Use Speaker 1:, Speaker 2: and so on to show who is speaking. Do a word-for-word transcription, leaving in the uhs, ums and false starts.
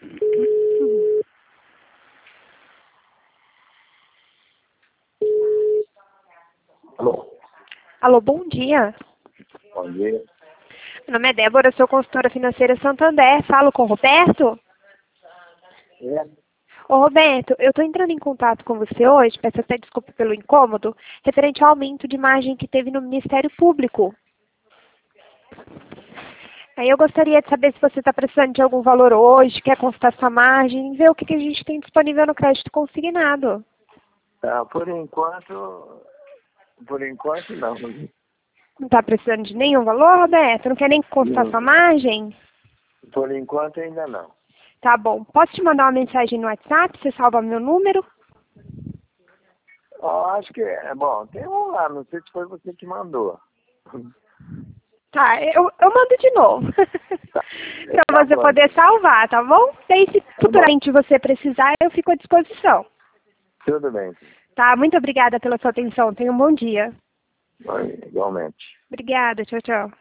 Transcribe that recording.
Speaker 1: Alô?
Speaker 2: Alô, bom dia.
Speaker 1: Bom dia.
Speaker 2: Meu nome é Débora, sou consultora financeira Santander. Falo com o Roberto?
Speaker 1: É?
Speaker 2: Ô, Roberto, eu estou entrando em contato com você hoje, peço até desculpa pelo incômodo, referente ao aumento de margem que teve no Ministério Público. Aí eu gostaria de saber se você está precisando de algum valor hoje, quer consultar sua margem, ver o que, que a gente tem disponível no crédito consignado.
Speaker 1: Ah, por enquanto, por enquanto não.
Speaker 2: Não está precisando de nenhum valor, Roberto? Não quer nem consultar
Speaker 1: Não.
Speaker 2: sua margem?
Speaker 1: Por enquanto ainda não.
Speaker 2: Tá bom. Posso te mandar uma mensagem no WhatsApp? Você salva meu número?
Speaker 1: Ó, acho que é bom. Tem um lá, não sei se foi você que mandou.
Speaker 2: Tá, eu, eu mando de novo.
Speaker 1: Tá,
Speaker 2: Pra
Speaker 1: tá
Speaker 2: você
Speaker 1: bom.
Speaker 2: poder salvar, tá bom? Daí, se
Speaker 1: Tá bom.
Speaker 2: futuramente você precisar, eu fico à disposição.
Speaker 1: Tudo bem.
Speaker 2: Tá? Muito obrigada pela sua atenção. Tenha um bom dia.
Speaker 1: Igualmente.
Speaker 2: Obrigada. Tchau, tchau.